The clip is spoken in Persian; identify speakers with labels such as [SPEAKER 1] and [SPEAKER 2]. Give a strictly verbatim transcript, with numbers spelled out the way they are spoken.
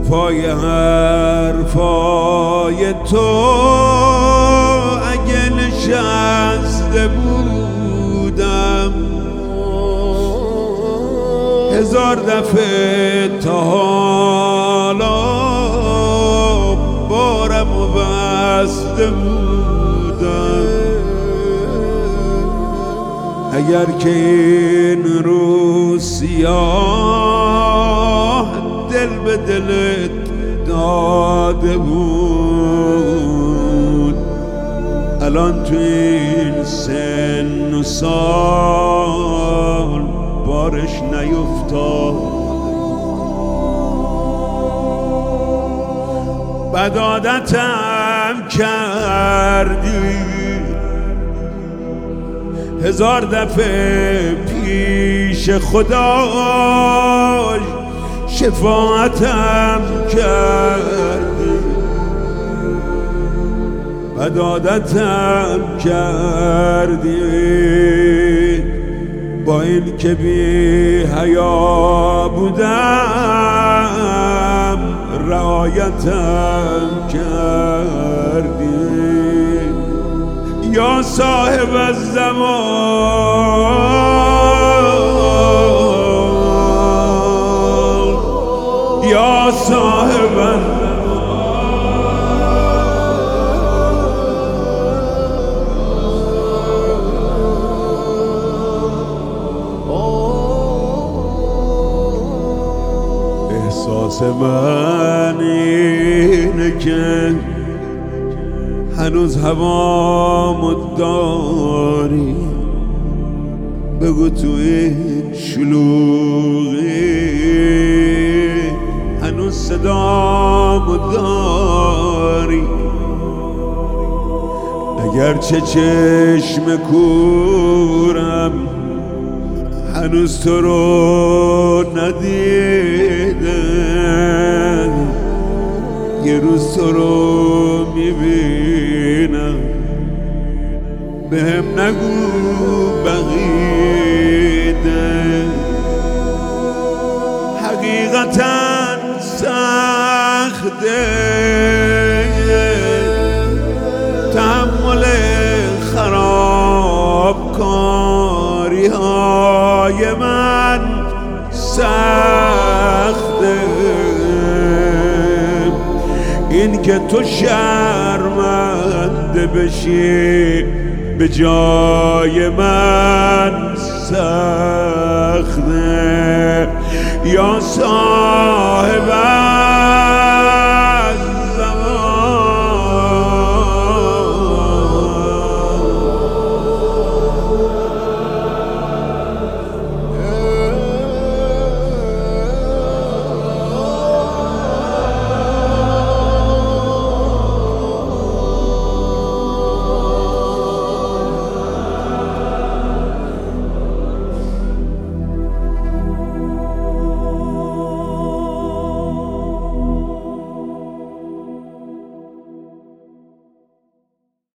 [SPEAKER 1] پای حرفای تو اگه نشسته بودم هزار دفعه تا حالا بارم و بسته بودم. اگر که این روز سیاه دل به دلت داده بود الان تو این سن و سال بارش نیفتاد. بد عادتم کردی هزار دفعه پیش خدای شفاعتم کردی. بد عادتم کردی با این که بی حیا بودم رعایتم کردی. یا صاحب الزمان یا صاحب احساس من اینه که هنوز هوامو داری. بگو تو این شلوغی هنوز صدامو داری. اگرچه چشم کورم هنوز تو رو ندیدم یه روز تو رو میبینم. بهم نگو بقیده حقیقتا سخته تحمل خرابکاری های من سخته. این که تو شرمنده بشی به جای من سخته. یا